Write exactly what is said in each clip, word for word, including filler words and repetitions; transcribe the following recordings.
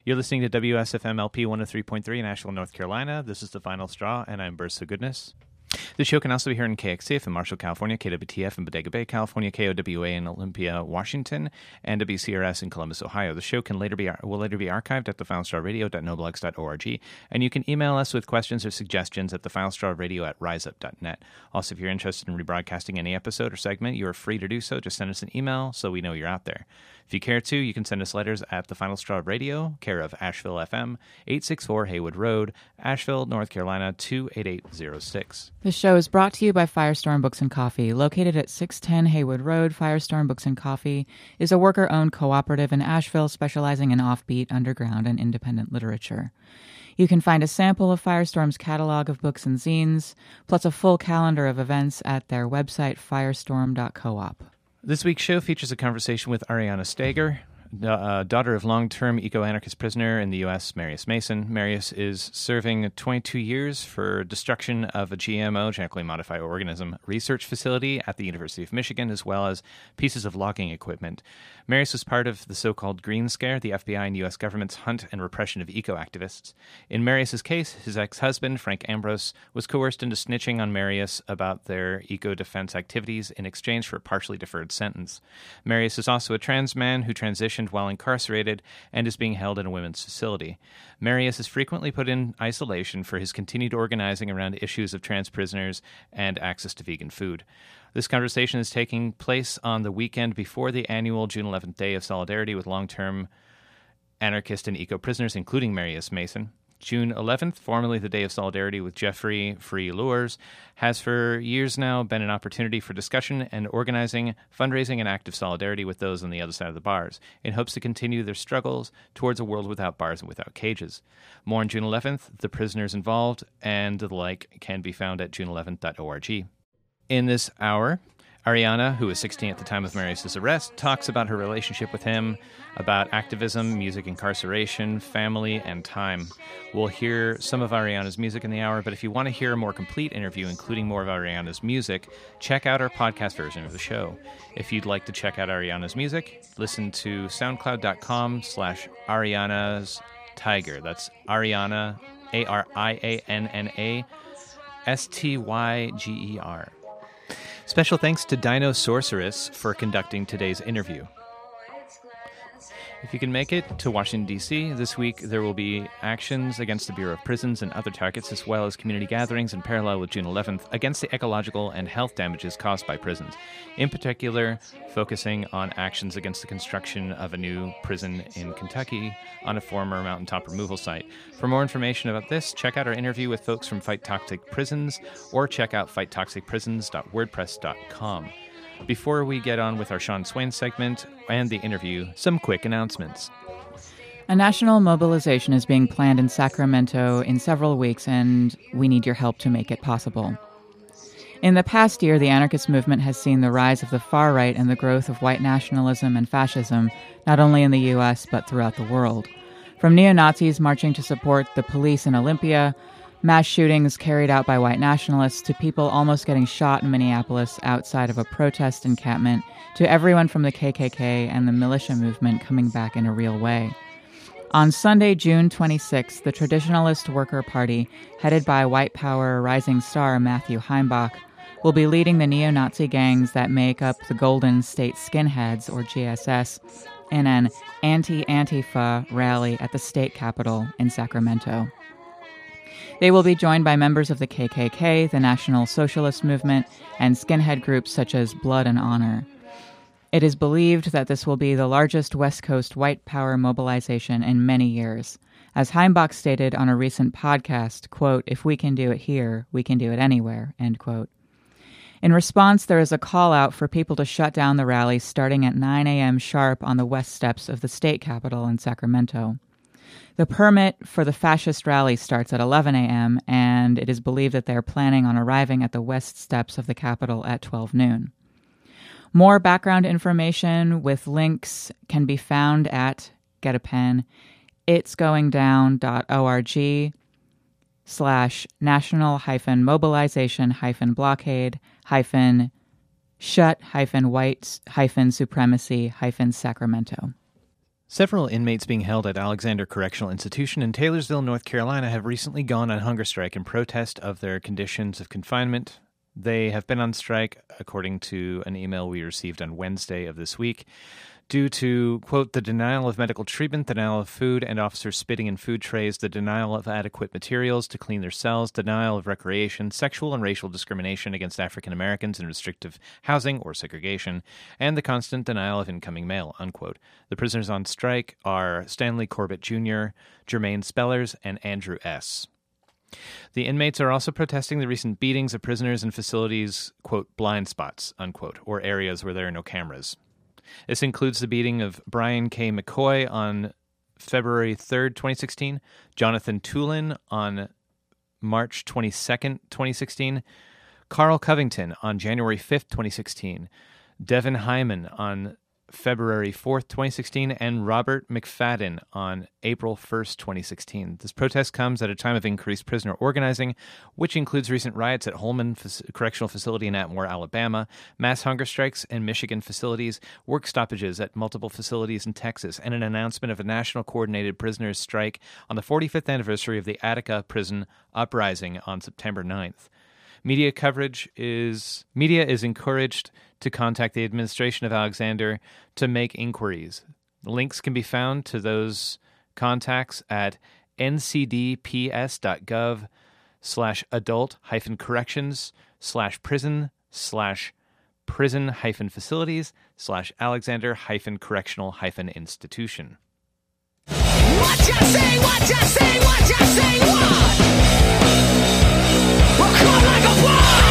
You're listening to W S F M L P one oh three point three in Asheville, North Carolina. This is The Final Straw, and I'm Burst of Goodness. The show can also be heard in K X C F in Marshall, California, K W T F in Bodega Bay, California, K O W A in Olympia, Washington, and W C R S in Columbus, Ohio. The show can later be will later be archived at the final straw radio dot noblogs dot org, and you can email us with questions or suggestions at the final straw radio at riseup dot net. Also, if you're interested in rebroadcasting any episode or segment, you are free to do so. Just send us an email so we know you're out there. If you care to, you can send us letters at The Final Straw Radio, care of Asheville F M, eight sixty-four Haywood Road, Asheville, North Carolina, two eight eight zero six. This show is brought to you by Firestorm Books and Coffee. Located at six ten Haywood Road, Firestorm Books and Coffee is a worker-owned cooperative in Asheville specializing in offbeat, underground, and independent literature. You can find a sample of Firestorm's catalog of books and zines, plus a full calendar of events at their website, firestorm dot coop. This week's show features a conversation with Ariana Steger, uh, daughter of long-term eco-anarchist prisoner in the U S, Marius Mason. Marius is serving twenty-two years for destruction of a G M O, genetically modified organism, research facility at the University of Michigan, as well as pieces of logging equipment. Marius was part of the so-called Green Scare, the F B I and U S government's hunt and repression of eco-activists. In Marius's case, his ex-husband, Frank Ambrose, was coerced into snitching on Marius about their eco-defense activities in exchange for a partially deferred sentence. Marius is also a trans man who transitioned while incarcerated and is being held in a women's facility. Marius is frequently put in isolation for his continued organizing around issues of trans prisoners and access to vegan food. This conversation is taking place on the weekend before the annual June eleventh Day of Solidarity with long-term anarchist and eco-prisoners, including Marius Mason. June eleventh, formerly the Day of Solidarity with Jeffrey Free Lures, has for years now been an opportunity for discussion and organizing, fundraising, and active solidarity with those on the other side of the bars, in hopes to continue their struggles towards a world without bars and without cages. More on June eleventh, the prisoners involved, and the like can be found at june eleventh dot org. In this hour, Ariana, who was sixteen at the time of Marius' arrest, talks about her relationship with him, about activism, music, incarceration, family, and time. We'll hear some of Ariana's music in the hour, but if you want to hear a more complete interview, including more of Ariana's music, check out our podcast version of the show. If you'd like to check out Ariana's music, listen to soundcloud.com slash Ariana's Tiger. That's Ariana, A R I A N N A S T Y G E R. Special thanks to Dino Sorceress for conducting today's interview. If you can make it to Washington, D C this week, there will be actions against the Bureau of Prisons and other targets, as well as community gatherings in parallel with June eleventh against the ecological and health damages caused by prisons. In particular, focusing on actions against the construction of a new prison in Kentucky on a former mountaintop removal site. For more information about this, check out our interview with folks from Fight Toxic Prisons, or check out fight toxic prisons dot wordpress dot com. Before we get on with our Sean Swain segment and the interview, some quick announcements. A national mobilization is being planned in Sacramento in several weeks, and we need your help to make it possible. In the past year, the anarchist movement has seen the rise of the far right and the growth of white nationalism and fascism, not only in the U S, but throughout the world. From neo-Nazis marching to support the police in Olympia, mass shootings carried out by white nationalists, to people almost getting shot in Minneapolis outside of a protest encampment, to everyone from the K K K and the militia movement coming back in a real way. On Sunday, June twenty-sixth, the Traditionalist Worker Party, headed by white power rising star Matthew Heimbach, will be leading the neo-Nazi gangs that make up the Golden State Skinheads, or G S S, in an anti-Antifa rally at the state capitol in Sacramento. They will be joined by members of the K K K, the National Socialist Movement, and skinhead groups such as Blood and Honor. It is believed that this will be the largest West Coast white power mobilization in many years. As Heimbach stated on a recent podcast, quote, "If we can do it here, we can do it anywhere," end quote. In response, there is a call out for people to shut down the rally starting at nine a.m. sharp on the west steps of the state capitol in Sacramento. The permit for the fascist rally starts at eleven a.m., and it is believed that they are planning on arriving at the west steps of the Capitol at twelve noon. More background information with links can be found at, get a pen, itsgoingdown.org slash national hyphen mobilization hyphen blockade hyphen shut hyphen white hyphen supremacy hyphen Sacramento. Several inmates being held at Alexander Correctional Institution in Taylorsville, North Carolina, have recently gone on hunger strike in protest of their conditions of confinement. They have been on strike, according to an email we received on Wednesday of this week, due to, quote, the denial of medical treatment, denial of food, and officers spitting in food trays, the denial of adequate materials to clean their cells, denial of recreation, sexual and racial discrimination against African Americans in restrictive housing or segregation, and the constant denial of incoming mail, unquote. The prisoners on strike are Stanley Corbett Junior, Jermaine Spellers, and Andrew S. The inmates are also protesting the recent beatings of prisoners in facilities, quote, blind spots, unquote, or areas where there are no cameras. This includes the beating of Brian K. McCoy on February third, twenty sixteen, Jonathan Tulin on March twenty-second, twenty sixteen, Carl Covington on January fifth, twenty sixteen, Devin Hyman on February fourth, twenty sixteen, and Robert McFadden on April first, twenty sixteen. This protest comes at a time of increased prisoner organizing, which includes recent riots at Holman Correctional Facility in Atmore, Alabama, mass hunger strikes in Michigan facilities, work stoppages at multiple facilities in Texas, and an announcement of a national coordinated prisoners' strike on the forty-fifth anniversary of the Attica prison uprising on September ninth. Media coverage is media is encouraged to contact the administration of Alexander to make inquiries. Links can be found to those contacts at ncdps.gov slash adult hyphen corrections slash prison slash prison hyphen facilities slash Alexander hyphen correctional hyphen institution. What you say, what you say, what you say, what? We'll call like a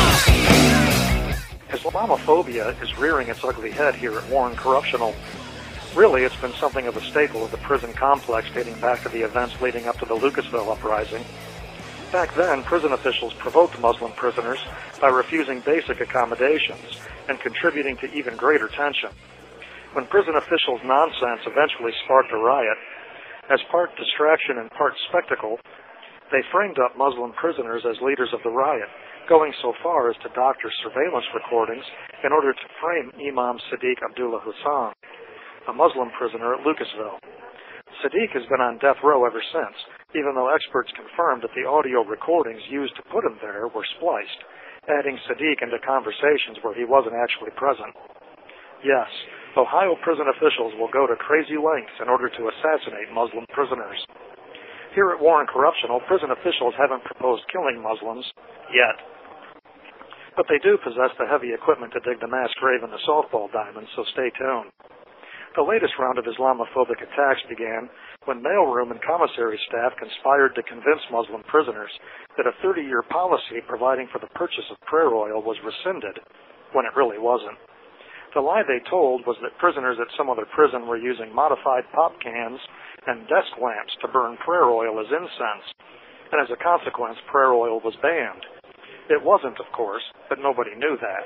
Islamophobia is rearing its ugly head here at Warren Correctional. Really, it's been something of a staple of the prison complex dating back to the events leading up to the Lucasville uprising. Back then, prison officials provoked Muslim prisoners by refusing basic accommodations and contributing to even greater tension. When prison officials' nonsense eventually sparked a riot, as part distraction and part spectacle, they framed up Muslim prisoners as leaders of the riot, going so far as to doctor surveillance recordings in order to frame Imam Sadiq Abdullah Hussan, a Muslim prisoner at Lucasville. Sadiq has been on death row ever since, even though experts confirmed that the audio recordings used to put him there were spliced, adding Sadiq into conversations where he wasn't actually present. Yes, Ohio prison officials will go to crazy lengths in order to assassinate Muslim prisoners. Here at Warren Correctional, prison officials haven't proposed killing Muslims yet. But they do possess the heavy equipment to dig the mass grave in the softball diamond, so stay tuned. The latest round of Islamophobic attacks began when mailroom and commissary staff conspired to convince Muslim prisoners that a thirty-year policy providing for the purchase of prayer oil was rescinded, when it really wasn't. The lie they told was that prisoners at some other prison were using modified pop cans and desk lamps to burn prayer oil as incense, and as a consequence, prayer oil was banned. It wasn't, of course, but nobody knew that.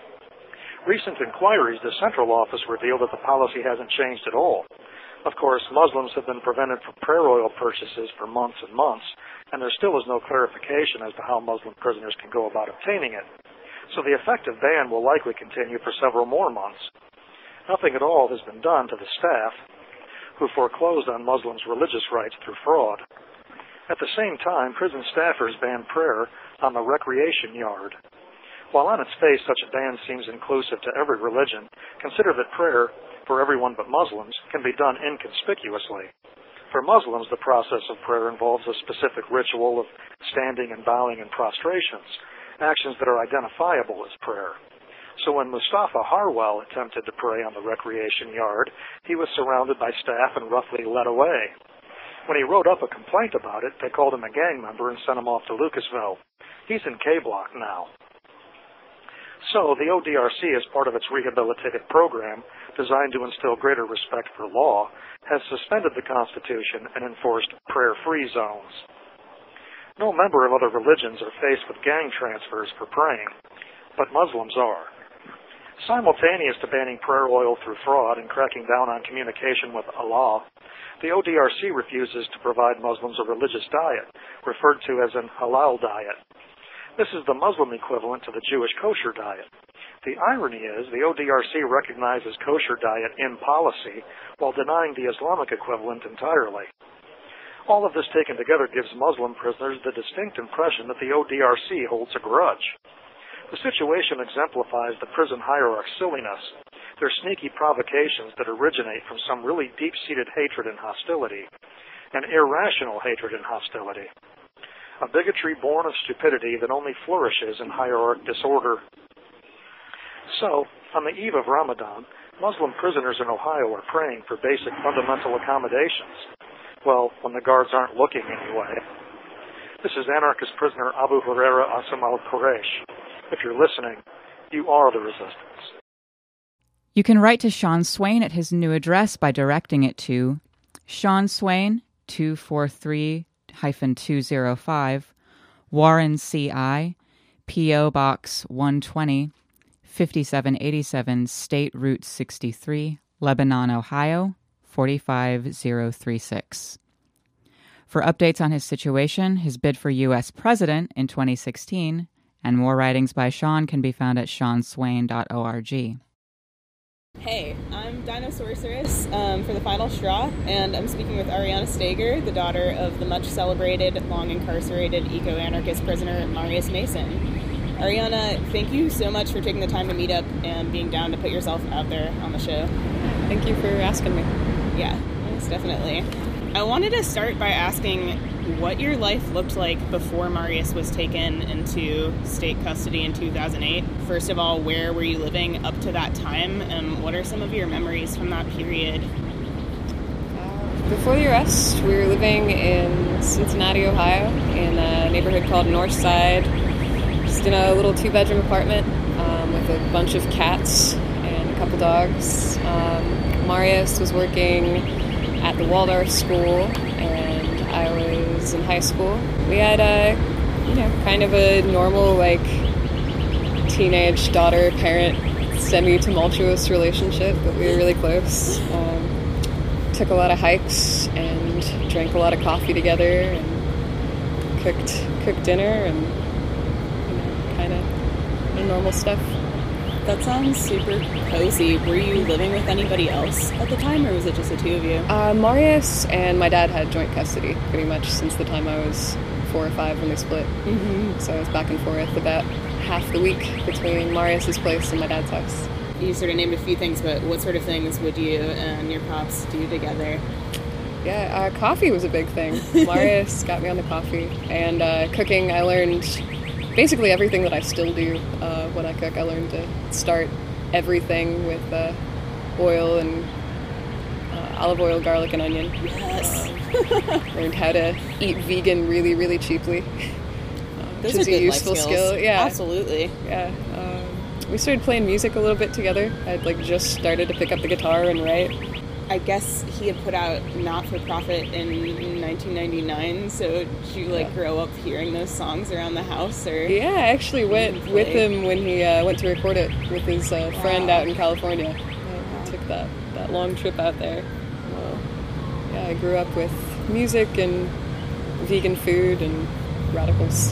Recent inquiries, the Central Office revealed that the policy hasn't changed at all. Of course, Muslims have been prevented from prayer oil purchases for months and months, and there still is no clarification as to how Muslim prisoners can go about obtaining it. So the effective ban will likely continue for several more months. Nothing at all has been done to the staff, who foreclosed on Muslims' religious rights through fraud. At the same time, prison staffers banned prayer on the recreation yard. While on its face such a ban seems inclusive to every religion, consider that prayer for everyone but Muslims can be done inconspicuously. For Muslims, the process of prayer involves a specific ritual of standing and bowing and prostrations, actions that are identifiable as prayer. So when Mustafa Harwell attempted to pray on the recreation yard, he was surrounded by staff and roughly led away. When he wrote up a complaint about it, they called him a gang member and sent him off to Lucasville. He's in K-Block now. So the O D R C, as part of its rehabilitative program, designed to instill greater respect for law, has suspended the Constitution and enforced prayer-free zones. No member of other religions are faced with gang transfers for praying, but Muslims are. Simultaneous to banning prayer oil through fraud and cracking down on communication with Allah, the O D R C refuses to provide Muslims a religious diet, referred to as an halal diet. This is the Muslim equivalent to the Jewish kosher diet. The irony is the O D R C recognizes kosher diet in policy while denying the Islamic equivalent entirely. All of this taken together gives Muslim prisoners the distinct impression that the O D R C holds a grudge. The situation exemplifies the prison hierarch's silliness, their sneaky provocations that originate from some really deep-seated hatred and hostility, an irrational hatred and hostility. A bigotry born of stupidity that only flourishes in hierarch disorder. So, on the eve of Ramadan, Muslim prisoners in Ohio are praying for basic fundamental accommodations. Well, when the guards aren't looking anyway. This is anarchist prisoner Abu Huraira Asim al-Quraysh. If you're listening, you are the resistance. You can write to Sean Swain at his new address by directing it to Sean Swain, two forty-three two oh five, Warren C I, P O Box one twenty, fifty-seven eighty-seven State Route sixty-three, Lebanon, Ohio, four five zero three six. For updates on his situation, his bid for U S president in twenty sixteen, and more writings by Sean can be found at sean swain dot org. Hey, I'm Dino Sorceress um, for The Final Straw, and I'm speaking with Ariana Steger, the daughter of the much-celebrated, long-incarcerated eco-anarchist prisoner Marius Mason. Ariana, thank you so much for taking the time to meet up and being down to put yourself out there on the show. Thank you for asking me. Yeah, yes, definitely. I wanted to start by asking what your life looked like before Marius was taken into state custody in two thousand eight. First of all, where were you living up to that time, and what are some of your memories from that period? Uh, before the arrest, we were living in Cincinnati, Ohio, in a neighborhood called Northside, just in a little two-bedroom apartment um, with a bunch of cats and a couple dogs. Um, Marius was working at the Waldorf School, and I was in high school. We had a, you know, kind of a normal, like, teenage daughter-parent, semi-tumultuous relationship, but we were really close. Um, took a lot of hikes and drank a lot of coffee together and cooked cooked dinner and, you know, kind of normal stuff. That sounds super cozy. Were you living with anybody else at the time, or was it just the two of you? Uh, Marius and my dad had joint custody pretty much since the time I was four or five when they split. Mm-hmm. So I was back and forth about half the week between Marius's place and my dad's house. You sort of named a few things, but what sort of things would you and your pops do together? Yeah, uh, coffee was a big thing. Marius got me on the coffee. And uh, cooking, I learned basically everything that I still do uh, when I cook. I learned to start everything with uh, oil and uh, olive oil, garlic, and onion. Yes. Uh, learned how to eat vegan really, really cheaply. Uh, Those which are is good a useful life skills. skill. Yeah, absolutely. Yeah. Um, we started playing music a little bit together. I'd like just started to pick up the guitar and write. I guess he had put out Not-for-Profit in nineteen ninety-nine, so did you, like, yeah. grow up hearing those songs around the house? Or yeah, I actually went with him when he uh, went to record it with his uh, wow. friend out in California. Wow. I took that, that long trip out there. Well, yeah, I grew up with music and vegan food and radicals.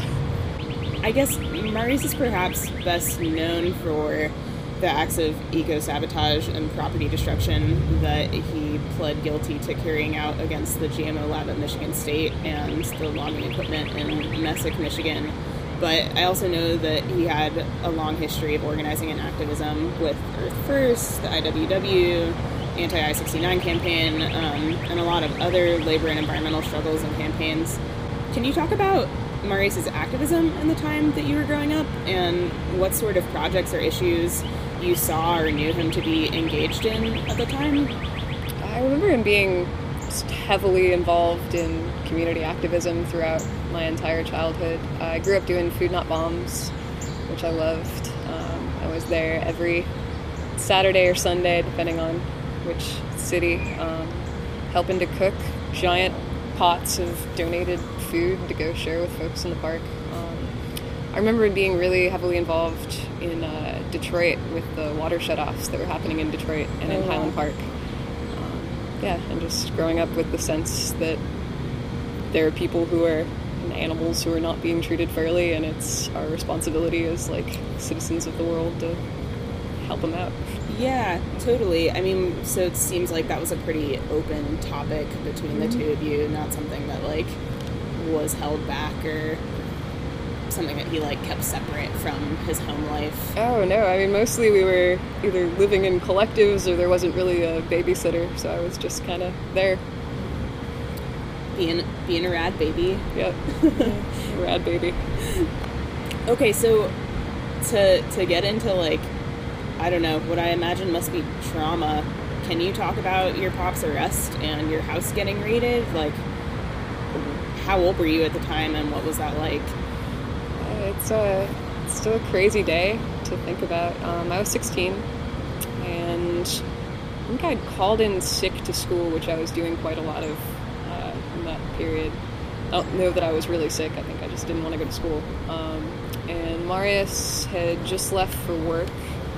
I guess Marius is perhaps best known for the acts of eco-sabotage and property destruction that he pled guilty to carrying out against the G M O lab at Michigan State and the logging equipment in Messick, Michigan. But I also know that he had a long history of organizing and activism with Earth First, the I W W, anti I sixty-nine campaign, um, and a lot of other labor and environmental struggles and campaigns. Can you talk about Marius's activism in the time that you were growing up, and what sort of projects or issues you saw or knew him to be engaged in at the time? I remember him being just heavily involved in community activism throughout my entire childhood. I grew up doing Food Not Bombs, which I loved. Um, I was there every Saturday or Sunday, depending on which city, um, helping to cook giant pots of donated food to go share with folks in the park. Um, I remember being really heavily involved in uh, Detroit with the water shutoffs that were happening in Detroit and in oh, Highland wow. Park. Um, yeah, and just growing up with the sense that there are people who are and animals who are not being treated fairly, and it's our responsibility as like citizens of the world to help them out. Yeah, totally. I mean, so it seems like that was a pretty open topic between the two of you, not something that like was held back or something that he like kept separate from his home life. Oh no, I mean mostly we were either living in collectives or there wasn't really a babysitter, so I was just kind of there. Being being a rad baby. Yep. Rad baby. Okay, so to to get into like, I don't know, what I imagine must be trauma, can you talk about your pop's arrest and your house getting raided? Like, how old were you at the time and what was that like? Uh, it's, a, it's still a crazy day to think about. Um, I was sixteen, and I think I'd called in sick to school, which I was doing quite a lot of uh, in that period. I don't know that I was really sick. I think I just didn't want to go to school. Um, and Marius had just left for work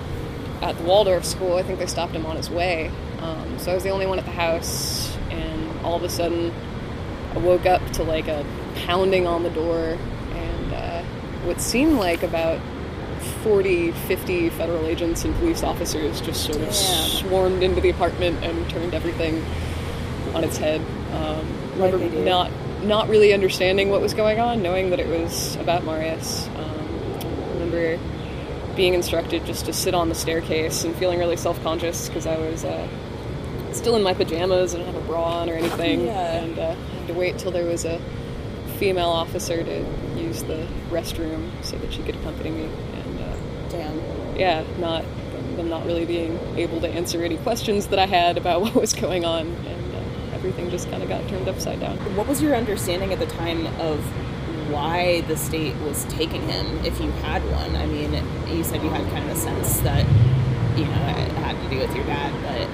at the Waldorf school. I think they stopped him on his way. Um, so I was the only one at the house, and all of a sudden I woke up to like a pounding on the door, and uh, what seemed like about forty, fifty federal agents and police officers just sort of Damn. swarmed into the apartment and turned everything on its head. Um, Like remember they do. not not really understanding what was going on, knowing that it was about Marius. Um, I remember being instructed just to sit on the staircase and feeling really self-conscious because I was uh, still in my pajamas and I didn't have a bra on or anything. Yeah. And uh, had to wait till there was a female officer to use the restroom so that she could accompany me. And uh, Damn. yeah, not them not really being able to answer any questions that I had about what was going on, and uh, everything just kind of got turned upside down. What was your understanding at the time of why the state was taking him, if you had one? I mean, you said you had kind of a sense that, you know, it had to do with your dad, but...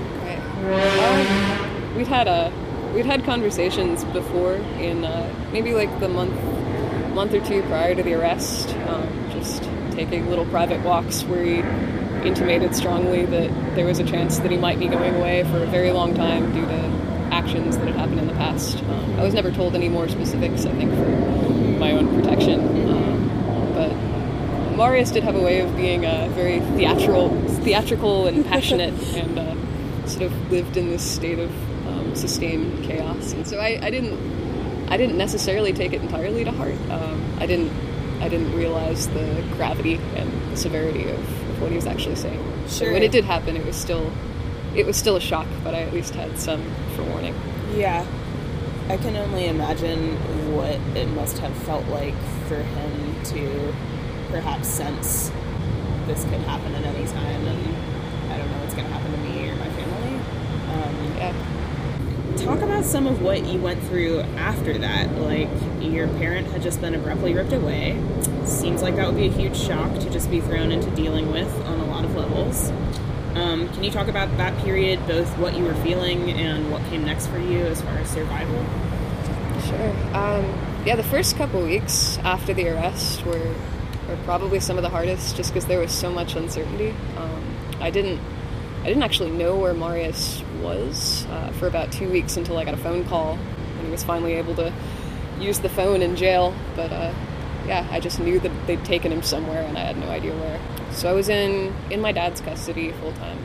Right. Um, we'd had a we'd had conversations before in uh, maybe like the month month or two prior to the arrest, um, just taking little private walks where he intimated strongly that there was a chance that he might be going away for a very long time due to actions that had happened in the past. Um, I was never told any more specifics, I think, for my own protection. Um, but Marius did have a way of being uh, very theatrical, theatrical and passionate, and uh, sort of lived in this state of um, sustained chaos. And so I, I didn't, I didn't necessarily take it entirely to heart. Um, I didn't, I didn't realize the gravity and the severity of, of what he was actually saying. So Sure. when it did happen, it was still, it was still a shock, but I at least had some forewarning. Yeah. I can only imagine what it must have felt like for him to perhaps sense this could happen at any time, and I don't know what's going to happen to me or my family. Um, Yeah. Talk about some of what you went through after that. Like, your parent had just been abruptly ripped away. Seems like that would be a huge shock to just be thrown into dealing with on a lot of levels. Um, can you talk about that period, both what you were feeling and what came next for you as far as survival? Sure. Um, yeah, the first couple weeks after the arrest were, were probably some of the hardest, just because there was so much uncertainty. Um, I didn't, I didn't actually know where Marius was uh, for about two weeks until I got a phone call when he was finally able to use the phone in jail. But uh, yeah, I just knew that they'd taken him somewhere, and I had no idea where. So I was in, in my dad's custody full time,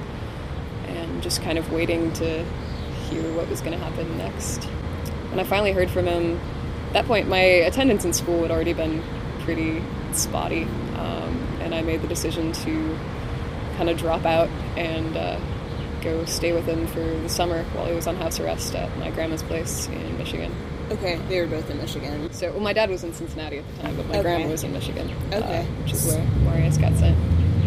and just kind of waiting to hear what was going to happen next. When I finally heard from him, at that point my attendance in school had already been pretty spotty, um, and I made the decision to kind of drop out and uh, go stay with him for the summer while he was on house arrest at my grandma's place in Michigan. Okay, they were both in Michigan. So, well, my dad was in Cincinnati at the time, but my Okay. grandma was in Michigan, Okay. uh, which is where Marius got sent.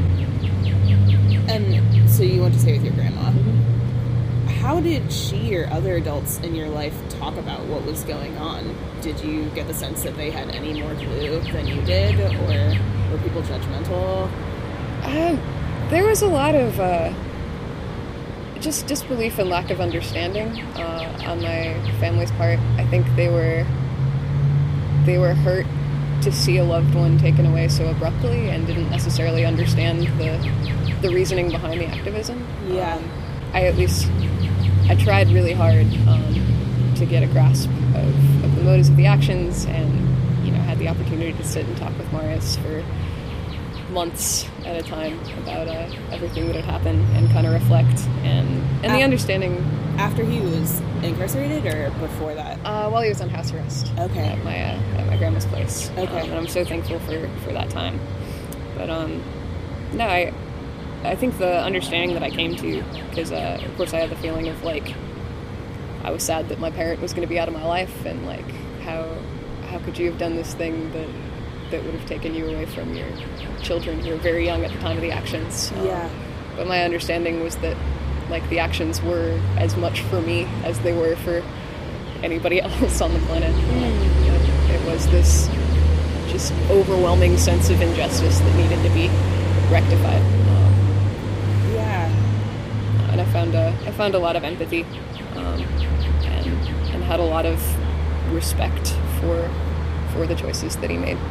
And so you went to stay with your grandma. How did she or other adults in your life talk about what was going on? Did you get the sense that they had any more clue than you did, or were people judgmental? Uh, there was a lot of uh, just disbelief and lack of understanding uh, on my family's part. I think they were they were hurt to see a loved one taken away so abruptly, and didn't necessarily understand the the reasoning behind the activism. Yeah. Um, I at least I tried really hard um, to get a grasp of, of the motives of the actions, and, you know, had the opportunity to sit and talk with Marius for months at a time about uh, everything that had happened and kind of reflect, and, and the Uh, understanding. After he was incarcerated or before that? Uh, while he was on house arrest. Okay. At my, uh, at my grandma's place. Okay. Um, and I'm so thankful for, for that time. But, um, no, I, I think the understanding that I came to, because, uh, of course I had the feeling of, like, I was sad that my parent was going to be out of my life, and, like, how, how could you have done this thing that, that would have taken you away from your children who were very young at the time of the actions. Um, Yeah. But my understanding was that, like, the actions were as much for me as they were for anybody else on the planet. Mm. You know, it was this just overwhelming sense of injustice that needed to be rectified. Um, Yeah. and I found a, I found a lot of empathy, um, and, and had a lot of respect for, for the choices that he made.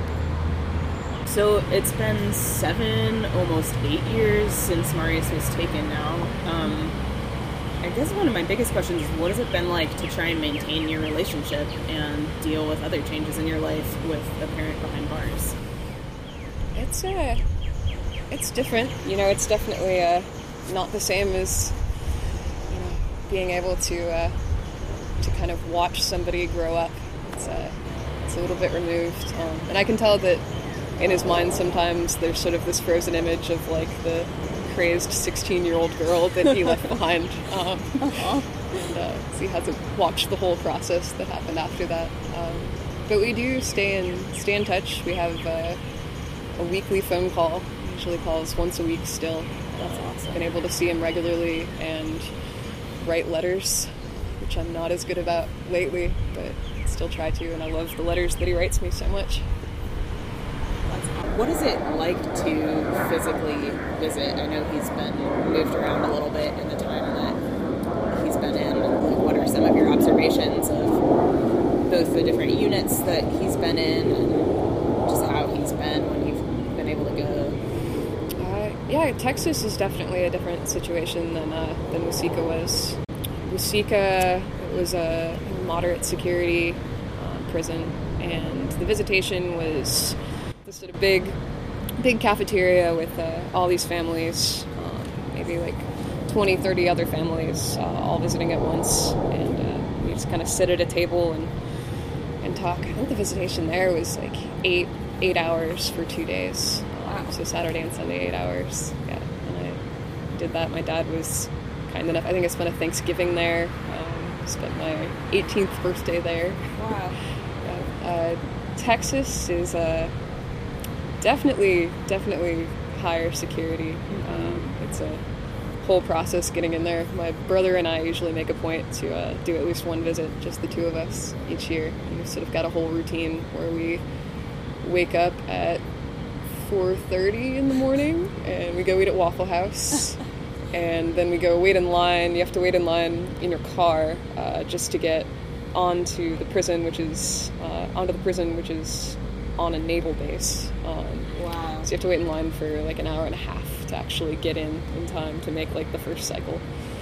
So it's been seven, almost eight years since Marius was taken now. Um, I guess one of my biggest questions is, what has it been like to try and maintain your relationship and deal with other changes in your life with a parent behind bars? It's uh, it's different. You know, it's definitely uh, not the same as, you know, being able to uh, to kind of watch somebody grow up. It's uh, it's a little bit removed, um, and I can tell that in his mind sometimes there's sort of this frozen image of, like, the crazed sixteen-year-old girl that he left behind. Um, Uh-huh. and uh, so he hasn't watched the whole process that happened after that. Um, but we do stay in stay in touch. We have uh, a weekly phone call. He usually calls once a week still. That's awesome. Been able to see him regularly and write letters, which I'm not as good about lately, but still try to, and I love the letters that he writes me so much. What is it like to physically visit? I know he's been moved around a little bit in the time that he's been in. Like, what are some of your observations of both the different units that he's been in and just how he's been when you've been able to go? Uh, yeah, Texas is definitely a different situation than uh, than Waseca was. Waseca was a moderate security uh, prison, and the visitation was this sort of big, big cafeteria with uh, all these families, um, maybe like twenty, thirty other families, uh, all visiting at once, and uh, we just kind of sit at a table and and talk. I think the visitation there was like eight eight hours for two days. Um, so Saturday and Sunday, eight hours. Yeah, and I did that. My dad was kind enough. I think I spent a Thanksgiving there. Um, spent my eighteenth birthday there. Wow. Yeah. Uh, Texas is a uh, Definitely, definitely higher security. Um, it's a whole process getting in there. My brother and I usually make a point to uh, do at least one visit, just the two of us, each year. And we've sort of got a whole routine where we wake up at four thirty in the morning and we go eat at Waffle House. And then we go wait in line. You have to wait in line in your car uh, just to get onto the prison, which is uh, onto the prison, which is on a naval base. Um, Wow. So you have to wait in line for like an hour and a half to actually get in in time to make like the first cycle.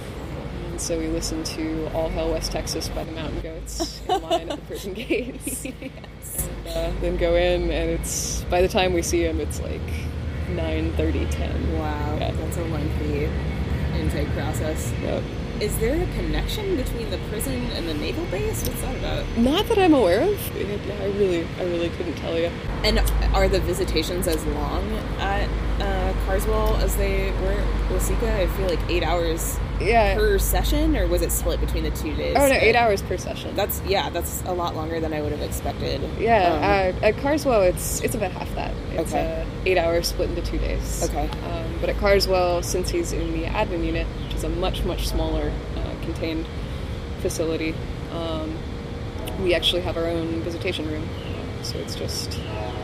And so we listen to All Hell West Texas by the Mountain Goats in line at the prison gates. Yes. And uh, then go in, and it's, by the time we see him, it's like nine thirty, ten. Wow. Yeah. That's a lengthy intake process. Yep. Is there a connection between the prison and the naval base? What's that about? Not that I'm aware of. Yeah, I really, I really couldn't tell you. And are the visitations as long at uh, Carswell as they were at Waseca? I feel like eight hours Yeah. per session, or was it split between the two days? Oh no, eight hours per session. That's yeah, that's a lot longer than I would have expected. Yeah, Um, uh, at Carswell, it's it's about half that. It's Okay. uh, eight hours split into two days. Okay. Um, but at Carswell, since he's in the admin unit, which is a much, much smaller uh, contained facility, um, we actually have our own visitation room. Uh, so it's just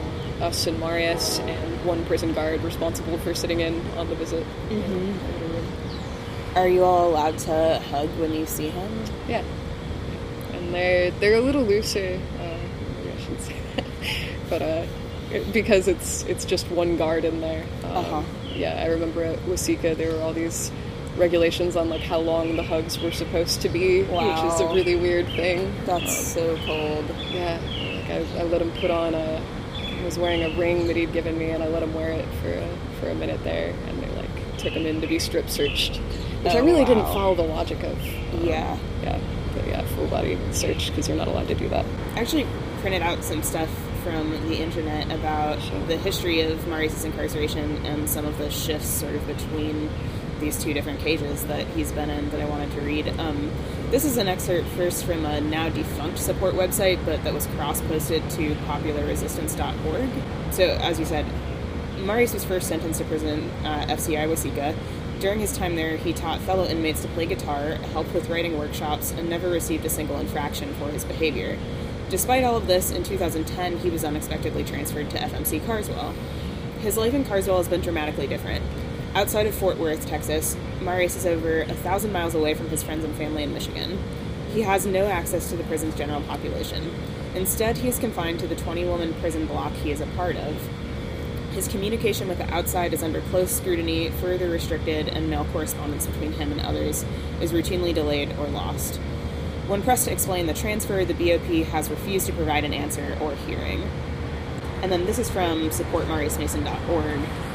us and Marius and one prison guard responsible for sitting in on the visit. Are you all allowed to hug when you see him? Yeah. And they're they're a little looser. Uh, maybe I shouldn't say that, but uh, it- because it's it's just one guard in there. Um, Uh-huh. Yeah, I remember at Waseca there were all these regulations on like how long the hugs were supposed to be, Wow. which is a really weird thing. That's Um, so cold. Yeah, like I, I let him put on a. I was wearing a ring that he'd given me, and I let him wear it for a, for a minute there, and they like took him in to be strip searched, which I Oh, really didn't wow. follow the logic of. Um, Yeah. Yeah, but yeah, full body search because you're not allowed to do that. I actually printed out some stuff from the internet about Sure. the history of Maurice's incarceration and some of the shifts sort of between these two different cages that he's been in that I wanted to read. Um, this is an excerpt first from a now defunct support website, but that was cross-posted to popular resistance dot org. So, as you said, Maurice was first sentenced to prison at F C I Waseca. During his time there, he taught fellow inmates to play guitar, helped with writing workshops, and never received a single infraction for his behavior. Despite all of this, in two thousand ten, he was unexpectedly transferred to F M C Carswell. His life in Carswell has been dramatically different. Outside of Fort Worth, Texas, Maurice is over a thousand miles away from his friends and family in Michigan. He has no access to the prison's general population. Instead, he is confined to the twenty-woman prison block he is a part of. His communication with the outside is under close scrutiny, further restricted, and mail correspondence between him and others is routinely delayed or lost. When pressed to explain the transfer, the B O P has refused to provide an answer or hearing. And then this is from support maurice mason dot org.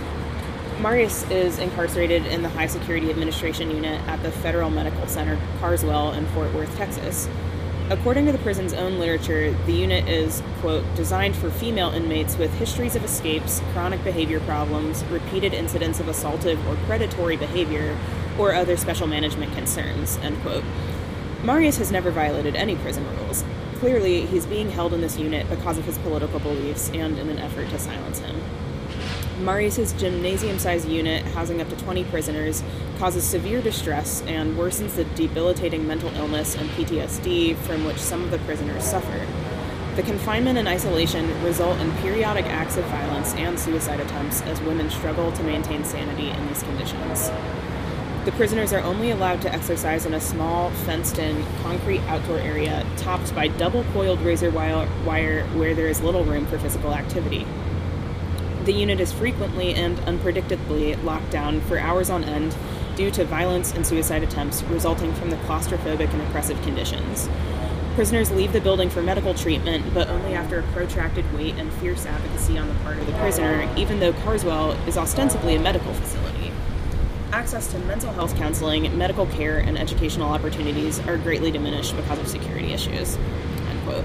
Maurice is incarcerated in the High Security Administration Unit at the Federal Medical Center, Carswell, in Fort Worth, Texas. According to the prison's own literature, the unit is, quote, designed for female inmates with histories of escapes, chronic behavior problems, repeated incidents of assaultive or predatory behavior, or other special management concerns, end quote. Maurice has never violated any prison rules. Clearly, he's being held in this unit because of his political beliefs and in an effort to silence him. Maurice's gymnasium-sized unit, housing up to twenty prisoners, causes severe distress and worsens the debilitating mental illness and P T S D from which some of the prisoners suffer. The confinement and isolation result in periodic acts of violence and suicide attempts as women struggle to maintain sanity in these conditions. The prisoners are only allowed to exercise in a small, fenced-in, concrete outdoor area topped by double-coiled razor wire where there is little room for physical activity. The unit is frequently and unpredictably locked down for hours on end due to violence and suicide attempts resulting from the claustrophobic and oppressive conditions. Prisoners leave the building for medical treatment, but only after a protracted wait and fierce advocacy on the part of the prisoner, even though Carswell is ostensibly a medical facility. Access to mental health counseling, medical care, and educational opportunities are greatly diminished because of security issues, end quote.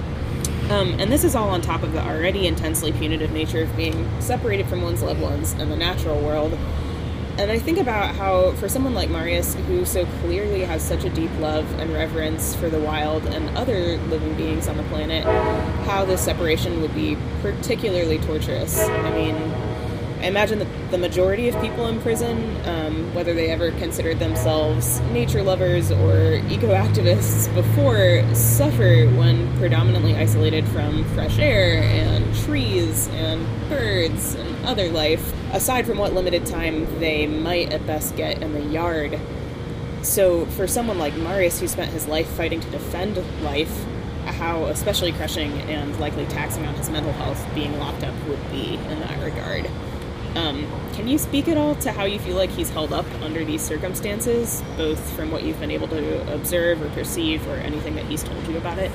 Um, and this is all on top of the already intensely punitive nature of being separated from one's loved ones in the natural world. And I think about how, for someone like Maurice, who so clearly has such a deep love and reverence for the wild and other living beings on the planet, how this separation would be particularly torturous. I mean, I imagine that the majority of people in prison, um, whether they ever considered themselves nature lovers or eco-activists before, suffer when predominantly isolated from fresh air and trees and birds and other life, aside from what limited time they might at best get in the yard. So for someone like Maurice, who spent his life fighting to defend life, how especially crushing and likely taxing on his mental health being locked up would be in that regard. Um, can you speak at all to how you feel like he's held up under these circumstances, both from what you've been able to observe or perceive or anything that he's told you about it?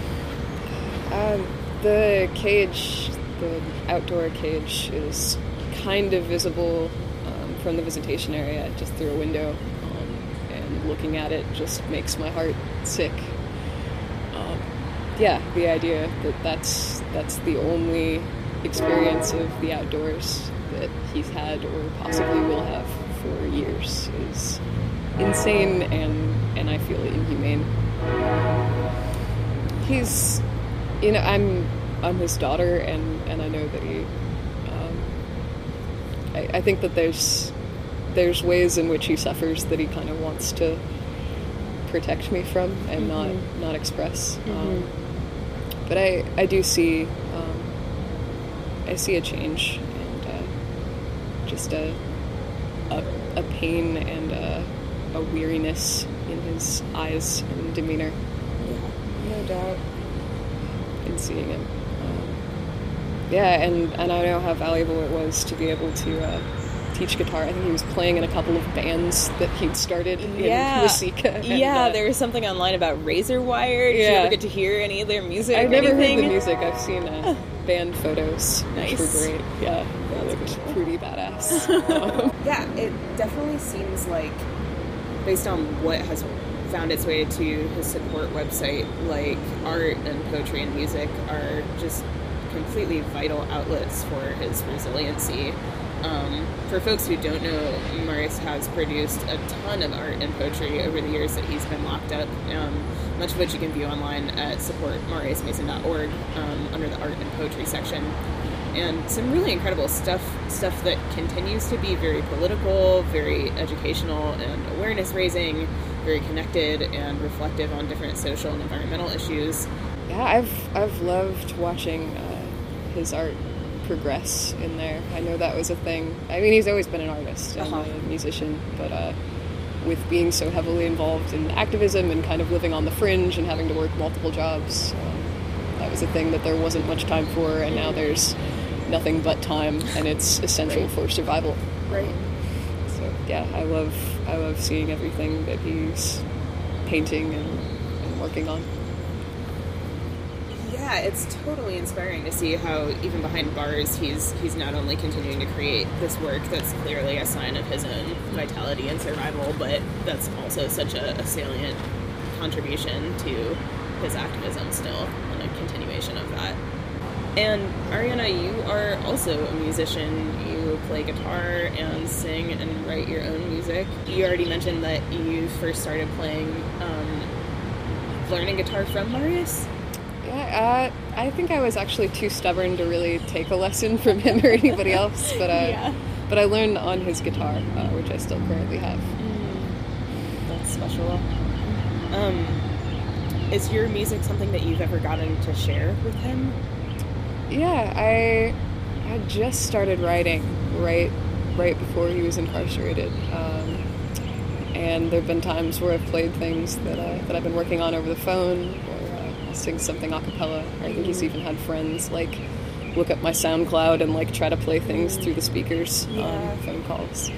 Um, the cage, the outdoor cage, is kind of visible um, from the visitation area, just through a window, um, and looking at it just makes my heart sick. Um, yeah, the idea that that's, that's the only experience of the outdoors that he's had or possibly will have for years is insane, and, and I feel inhumane. He's, you know, I'm I'm his daughter, and, and I know that he, um, I, I think that there's there's ways in which he suffers that he kind of wants to protect me from and mm-hmm. not not express. Mm-hmm. Um, but I, I do see um, I see a change. Just a, a a pain and a, a weariness in his eyes and demeanor. Yeah, no doubt. In seeing him. Um, yeah, and, and I know how valuable it was to be able to uh, teach guitar. I think he was playing in a couple of bands that he'd started in Yeah. Waseca. And, yeah, uh, there was something online about Razor Wire. Did you Yeah. ever get to hear any of their music? I've or never anything? heard the music. I've seen uh, band photos, Nice. which were great. Yeah, they looked pretty badass. Um, Yeah, it definitely seems like, based on what has found its way to his support website, like art and poetry and music are just completely vital outlets for his resiliency. Um, for folks who don't know, Marius has produced a ton of art and poetry over the years that he's been locked up, um, much of which you can view online at support marius mason dot org um, under the art and poetry section. And some really incredible stuff, stuff that continues to be very political, very educational and awareness raising, very connected and reflective on different social and environmental issues. yeah, I've I've loved watching uh, his art progress in there. I know that was a thing. I mean, he's always been an artist and Uh-huh. a musician, but uh, with being so heavily involved in activism and kind of living on the fringe and having to work multiple jobs, um, that was a thing that there wasn't much time for, and now there's nothing but time, and it's essential Right. for survival. Right. So yeah, I love I love seeing everything that he's painting and, and working on. Yeah, it's totally inspiring to see how even behind bars he's he's not only continuing to create this work that's clearly a sign of his own vitality and survival, but that's also such a, a salient contribution to his activism still, and a continuation of that. And Ariana, you are also a musician. You play guitar and sing and write your own music. You already mentioned that you first started playing, um, learning guitar from Marius. Yeah, uh, I think I was actually too stubborn to really take a lesson from him or anybody else, but uh, Yeah. but I learned on his guitar, uh, which I still currently have. That's special. Um, is your music something that you've ever gotten to share with him? Yeah, I I just started writing right right before he was incarcerated, um, and there've been times where I've played things that uh, that I've been working on over the phone, or uh, I'll sing something a cappella. I think he's even had friends like look up my SoundCloud and like try to play things through the speakers Yeah. on phone calls.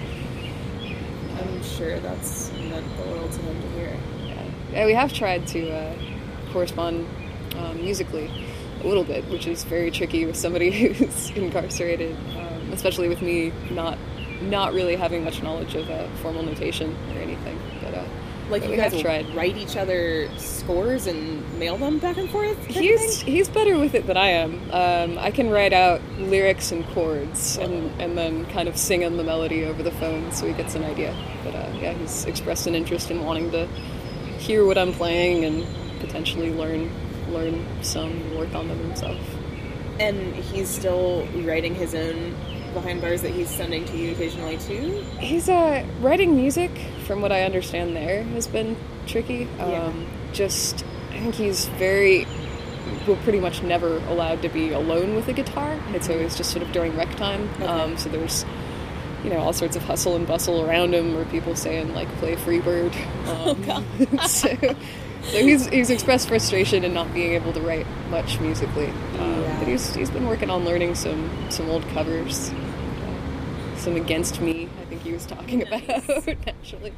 I'm sure that's meant the world to him to hear. Yeah, yeah we have tried to uh, correspond um, musically a little bit, which is very tricky with somebody who's incarcerated, um, especially with me not not really having much knowledge of uh, formal notation or anything. But uh, Like but you we guys have will tried. write each other scores and mail them back and forth? kind of He's thing? he's better with it than I am. Um, I can write out lyrics and chords and, and then kind of sing him the melody over the phone so he gets an idea. But uh, yeah, he's expressed an interest in wanting to hear what I'm playing and potentially learn learn some and work on them himself. And he's still writing his own behind bars that he's sending to you occasionally too? He's uh, writing music, from what I understand there, has been tricky. Um, Yeah. Just, I think he's very, well, pretty much never allowed to be alone with a guitar. It's always just sort of during rec time. Okay. Um, so there's, you know, all sorts of hustle and bustle around him, or people saying, like, play Freebird. Um, Oh, God. so, so he's, he's expressed frustration in not being able to write much musically. Um, Yeah. But he's, he's been working on learning some, some old covers. Uh, some Against Me, I think he was talking about, actually.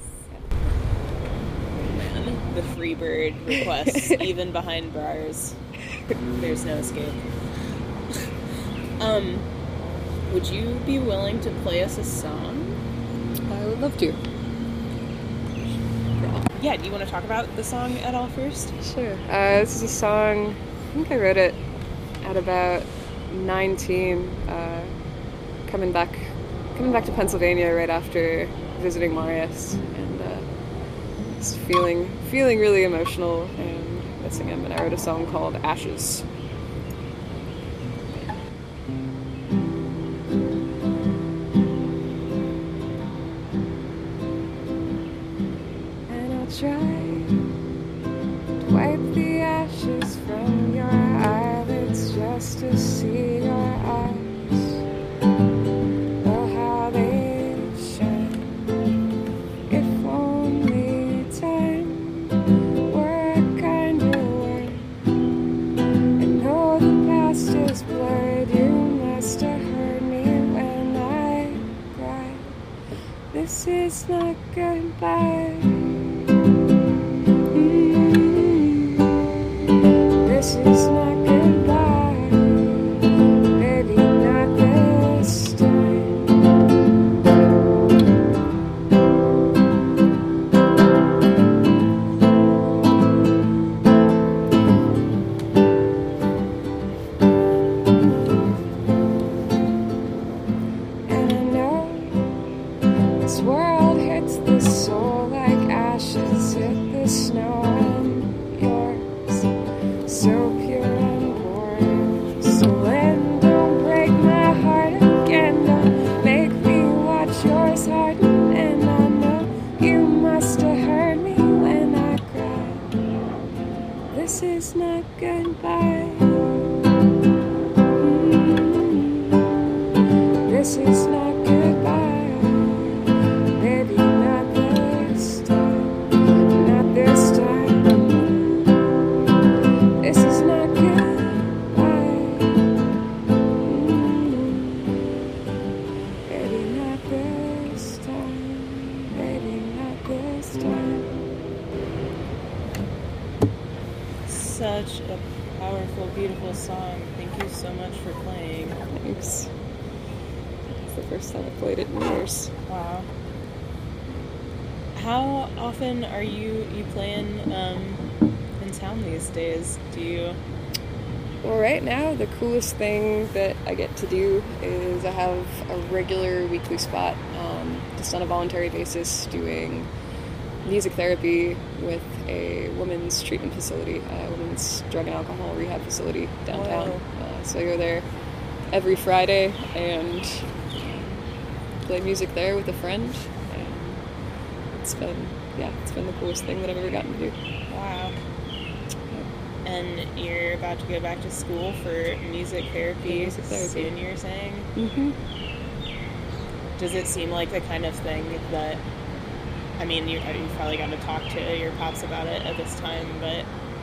Man, the Freebird requests, even behind bars. There's no escape. um, would you be willing to play us a song? I would love to. Yeah, do you want to talk about the song at all first? Sure. Uh, this is a song, I think I wrote it at about nineteen, uh, coming back coming back to Pennsylvania right after visiting Marius, and uh, just feeling feeling really emotional and missing him, and I wrote a song called Ashes. And I'll try to wipe the ashes from your eyelids just to see your eyes. Oh, how they shine. If only time were a kinder word, and This is not goodbye. Mm. This is not goodbye. Baby, not this time. And I know this world hits the soul like ashes hit the snow, and yours so pure and warm. So then don't break my heart again, don't make me watch yours harden. And I know you must have heard me when I cried. This is not goodbye. Mm. This is not goodbye. Baby, not this time. Not this time. This is not goodbye. Mm. Baby, not this time. Baby, not this time. Such a powerful, beautiful song. Thank you so much for playing. Thanks. It's the first time I played it in years. Wow. How often are you you playing um, in town these days? Do you? Well, right now, the coolest thing that I get to do is I have a regular weekly spot, um, just on a voluntary basis, doing music therapy with a women's treatment facility, a women's drug and alcohol rehab facility downtown. Wow. Uh, so I go there every Friday and play music there with a friend. And it's been, yeah, it's been the coolest thing that I've ever gotten to do. Wow. And you're about to go back to school for music therapy, Music therapy. soon, you're saying? Mm-hmm. Does it seem like the kind of thing that, I mean, you, you've probably got to talk to your pops about it at this time, but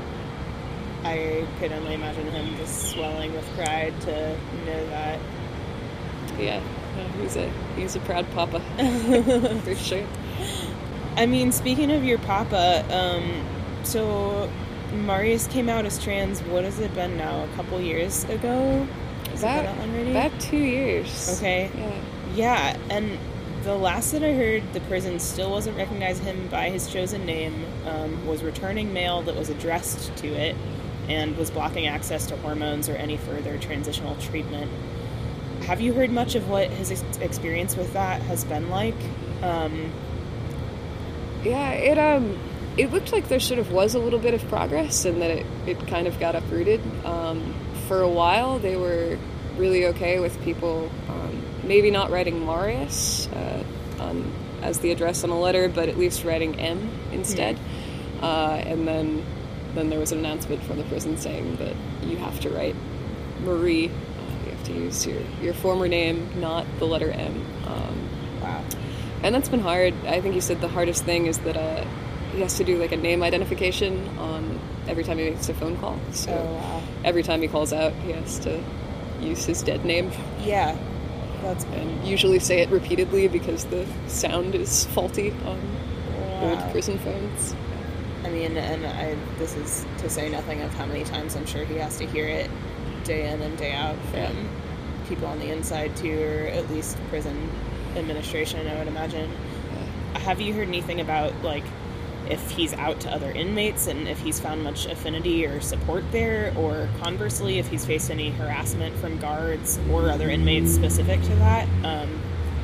I could only imagine him just swelling with pride to know that. Yeah, no, he's a he's a proud papa for sure. I mean, speaking of your papa, um, so Marius came out as trans, what has it been now, a couple years ago? Has it been that long already? About two years. Okay. Yeah. Yeah, and the last that I heard, the prison still wasn't recognizing him by his chosen name, um, was returning mail that was addressed to it, and was blocking access to hormones or any further transitional treatment. Have you heard much of what his ex- experience with that has been like? Um, Yeah, it um, it looked like there sort of was a little bit of progress, and that it, it kind of got uprooted. Um, for a while, they were really okay with people um, maybe not writing Marius uh, on, as the address on a letter, but at least writing M instead. Mm-hmm. Uh, and then then there was an announcement from the prison saying that you have to write Marie. Uh, you have to use your, your former name, not the letter M. Um, wow. And that's been hard. I think he said the hardest thing is that uh, he has to do like a name identification on every time he makes a phone call. So Oh, wow. every time he calls out, he has to use his dead name. Yeah, that's And usually say it repeatedly because the sound is faulty on old wow. prison phones. I mean, and I, this is to say nothing of how many times I'm sure he has to hear it day in and day out from Yeah. people on the inside too, or at least prison administration, I would imagine. Yeah. Have you heard anything about, like, if he's out to other inmates and if he's found much affinity or support there, or conversely, if he's faced any harassment from guards or other inmates specific to that? Um,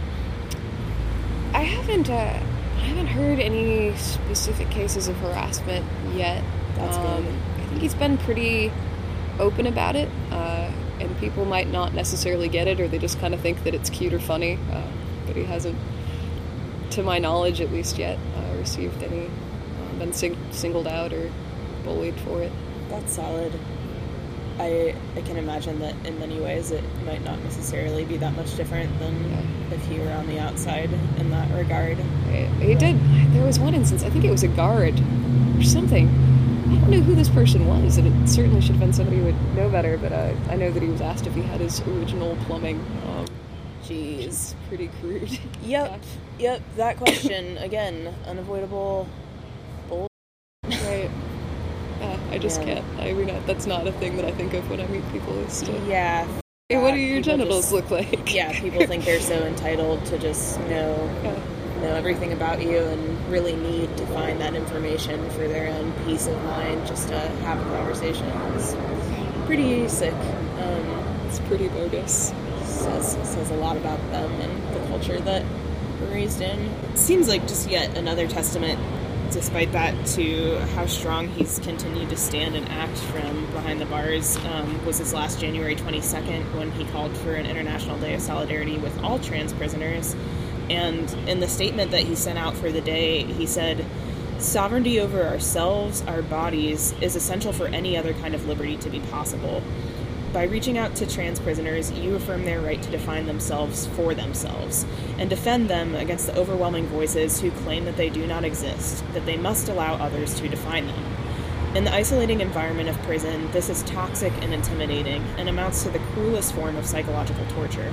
I haven't. Uh, I haven't heard any specific cases of harassment yet. That's um, good. I think he's been pretty open about it, uh, and people might not necessarily get it, or they just kind of think that it's cute or funny. Uh, but he hasn't, to my knowledge at least yet, uh, received any, uh, been sing- singled out or bullied for it. That's solid. I I can imagine that in many ways it might not necessarily be that much different than Yeah. if he were on the outside in that regard. He, he did. There was one instance, I think it was a guard or something. I don't know who this person was, and it certainly should have been somebody who would know better, but uh, I know that he was asked if he had his original plumbing. Um, Jeez. Pretty crude. Yep. Yep. That question again, unavoidable. Bull. Right. Uh, I just Yeah. can't. I mean, that's not a thing that I think of when I meet people. Is to, Yeah. hey, what do Yeah, your people genitals just- look like? Yeah, people think they're so entitled to just know Yeah. know everything about you and really need to find that information for their own peace of mind just to have a conversation. It's pretty sick. Um, It's pretty bogus. says says a lot about them and the culture that we're raised in. It seems like just yet another testament, despite that, to how strong he's continued to stand and act from behind the bars. Um, was his last January twenty-second when he called for an International Day of Solidarity with all trans prisoners. And in the statement that he sent out for the day, he said, "Sovereignty over ourselves, our bodies, is essential for any other kind of liberty to be possible. By reaching out to trans prisoners, you affirm their right to define themselves for themselves and defend them against the overwhelming voices who claim that they do not exist, that they must allow others to define them. In the isolating environment of prison, this is toxic and intimidating and amounts to the cruelest form of psychological torture.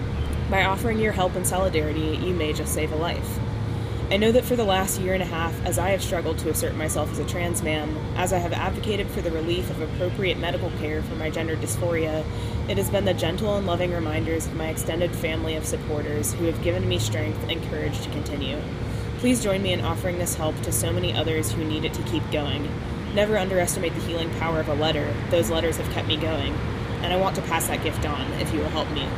By offering your help and solidarity, you may just save a life. I know that for the last year and a half, as I have struggled to assert myself as a trans man, as I have advocated for the relief of appropriate medical care for my gender dysphoria, it has been the gentle and loving reminders of my extended family of supporters who have given me strength and courage to continue. Please join me in offering this help to so many others who need it to keep going. Never underestimate the healing power of a letter. Those letters have kept me going, and I want to pass that gift on if you will help me."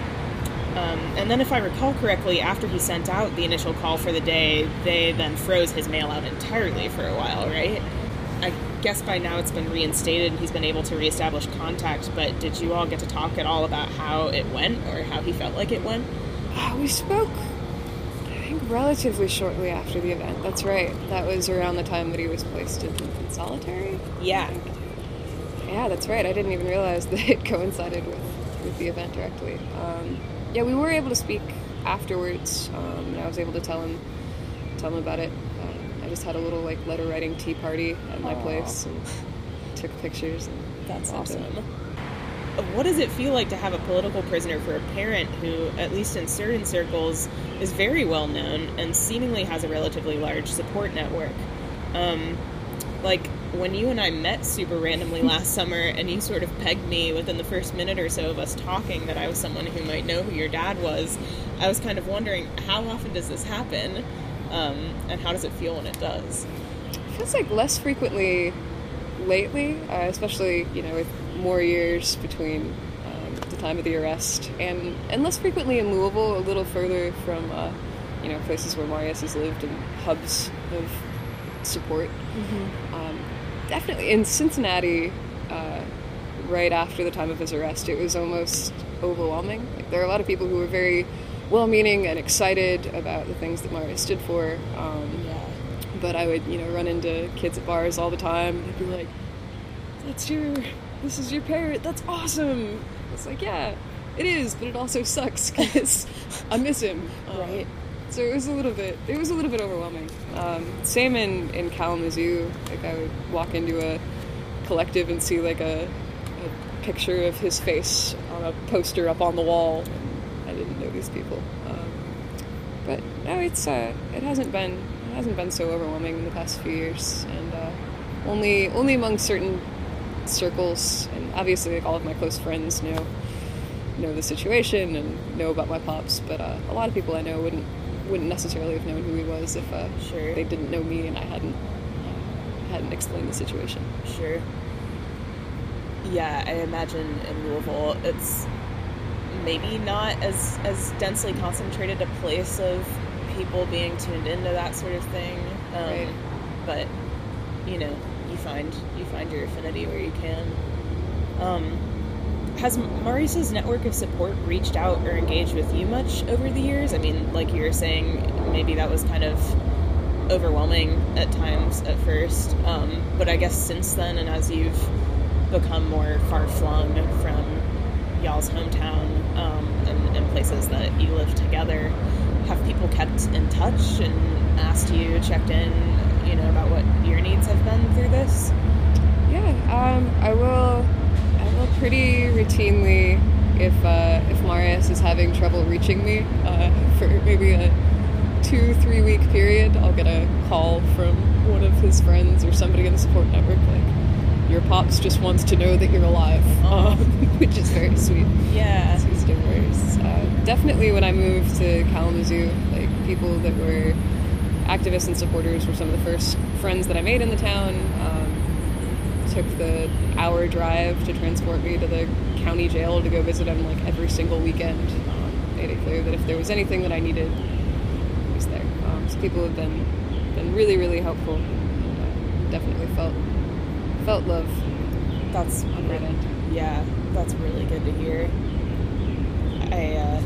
Um, and then if I recall correctly, after he sent out the initial call for the day, they then froze his mail out entirely for a while, right? I guess by now it's been reinstated and he's been able to reestablish contact, but did you all get to talk at all about how it went or how he felt like it went? Uh, we spoke, I think, relatively shortly after the event. That's right. That was around the time that he was placed in, in solitary. Yeah. Yeah, that's right. I didn't even realize that it coincided with, with the event directly. Um, yeah, we were able to speak afterwards, um, and I was able to tell him tell him about it. Um, I just had a little like letter writing tea party at my Aww. place and took pictures. And That's sent awesome. him. What does it feel like to have a political prisoner for a parent who, at least in certain circles, is very well known and seemingly has a relatively large support network? Um, like, when you and I met super randomly last summer and you sort of pegged me within the first minute or so of us talking that I was someone who might know who your dad was, I was kind of wondering, how often does this happen? Um, and how does it feel when it does? It feels like less frequently lately, uh, especially, you know, with more years between um, the time of the arrest, and, and less frequently in Louisville, a little further from, uh, you know, places where Marius has lived and hubs of support. Mm-hmm. Um, definitely in Cincinnati, uh, right after the time of his arrest, it was almost overwhelming. Like, there are a lot of people who were very well-meaning and excited about the things that Marius stood for. Um, Yeah. But I would, you know, run into kids at bars all the time, and they'd be like, "That's your, this is your parent. That's awesome." It's like, yeah, it is, but it also sucks because I miss him. Um, Right. So it was a little bit, it was a little bit overwhelming. Um, same in, in Kalamazoo. Like, I would walk into a collective and see like a, a picture of his face on a poster up on the wall, and I didn't know these people. Um, but no, it's uh, it hasn't been it hasn't been so overwhelming in the past few years, and uh, only only among certain circles, and obviously like all of my close friends know know the situation and know about my pops, but uh, a lot of people I know wouldn't wouldn't necessarily have known who he was if uh, Sure. they didn't know me and I hadn't uh, hadn't explained the situation. Sure. Yeah, I imagine in Louisville it's maybe not as as densely concentrated a place of people being tuned into that sort of thing. Um, Right. But you know, you find you find your affinity where you can. Um, has Maurice's network of support reached out or engaged with you much over the years? I mean, like you were saying, maybe that was kind of overwhelming at times at first. Um, but I guess since then, and as you've become more far-flung from y'all's hometown um, and, and places that you live together, have people kept in touch and asked you, checked in, you know, about what your needs have been through this? Yeah, um, I will. I will pretty routinely if uh, if Marius is having trouble reaching me uh, for maybe a two, three week period, I'll get a call from one of his friends or somebody in the support network, like, your pops just wants to know that you're alive, Oh. um, which is very sweet. Yeah. Sweet stories. Uh, definitely when I moved to Kalamazoo, like, people that were activists and supporters were some of the first friends that I made in the town. Um, took the hour drive to transport me to the county jail to go visit him, like, every single weekend. Um, made it clear that if there was anything that I needed, he was there. Um, so people have been been really, really helpful. And, uh, definitely felt felt love That's on that end. Yeah, that's really good to hear. I uh,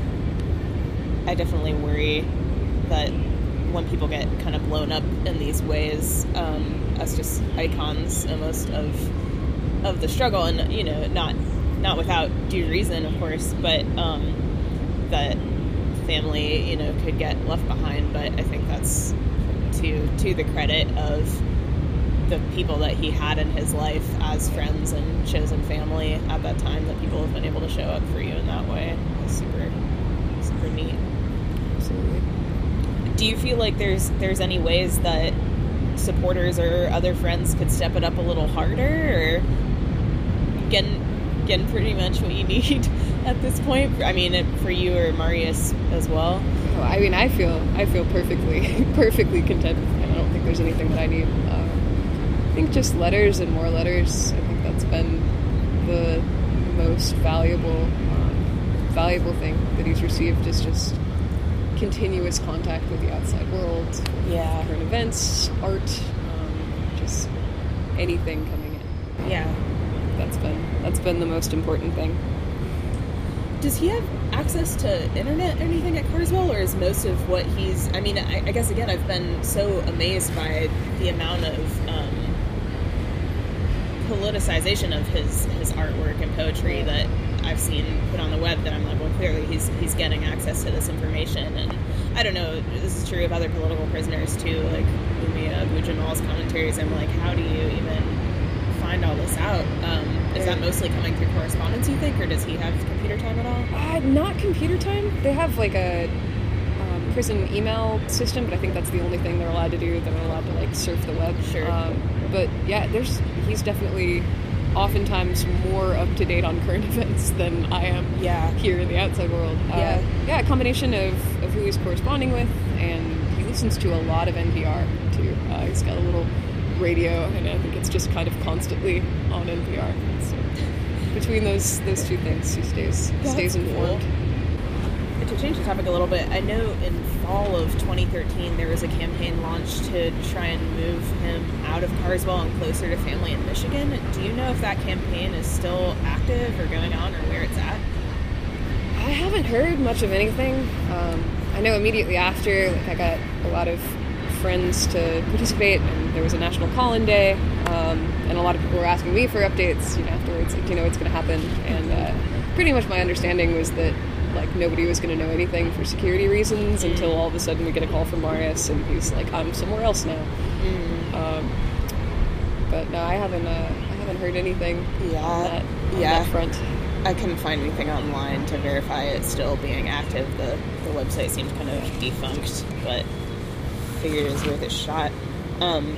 I definitely worry that when people get kind of blown up in these ways, um, as just icons almost of of the struggle, and you know, not not without due reason, of course, but um, that family, you know, could get left behind. But I think that's to to the credit of the people that he had in his life as friends and chosen family at that time, that people have been able to show up for you in that way. It's super, super neat. Absolutely. Do you feel like there's there's any ways that supporters or other friends could step it up a little harder, or getting getting pretty much what you need at this point? I mean, for you or Marius as well. Oh, I mean, I feel I feel perfectly perfectly content with it. I don't think there's anything that I need. Uh, I think just letters and more letters. I think that's been the most valuable um, valuable thing that he's received, is just continuous contact with the outside world. Yeah. Current events, art, um, just anything coming in. Yeah. That's been that's been the most important thing. Does he have access to internet or anything at Carswell, or is most of what he's... I mean, I, I guess, again, I've been so amazed by the amount of um, politicization of his, his artwork and poetry that I've seen put on the web, that I'm like, well, clearly he's he's getting access to this information. And I don't know, this is true of other political prisoners, too, like Lumia Bujamal's commentaries. I'm like, how do you even find all this out? Um, is that mostly coming through correspondence, you think, or does he have computer time at all? Uh, not computer time. They have like a um, prison email system, but I think that's the only thing they're allowed to do. They're not allowed to like surf the web. Sure. Um, but yeah, there's he's definitely oftentimes more up to date on current events than I am. Yeah. Here in the outside world. Yeah. Uh, yeah. A combination of, of who he's corresponding with, and he listens to a lot of N P R too. Uh, he's got a little radio, and I think it's just kind of constantly on N P R. So between those those two things, he stays Yeah, stays that's informed. cool. To change the topic a little bit, I know in fall of twenty thirteen there was a campaign launched to try and move him out of Carswell and closer to family in Michigan. Do you know if that campaign is still active or going on, or where it's at? I haven't heard much of anything. Um, I know immediately after, like, I got a lot of friends to participate, and there was a national call-in day, um, and a lot of people were asking me for updates, you know, afterwards, like, do you know what's going to happen? And uh, pretty much my understanding was that, like, nobody was going to know anything for security reasons mm. until all of a sudden we get a call from Marius, and he's like, I'm somewhere else now. Mm. Um, but no, I haven't. Uh, I haven't heard anything. Yeah, on that, on yeah. that front. I couldn't find anything online to verify it still being active. The the website seemed kind of defunct, but figured it was worth a shot. Um,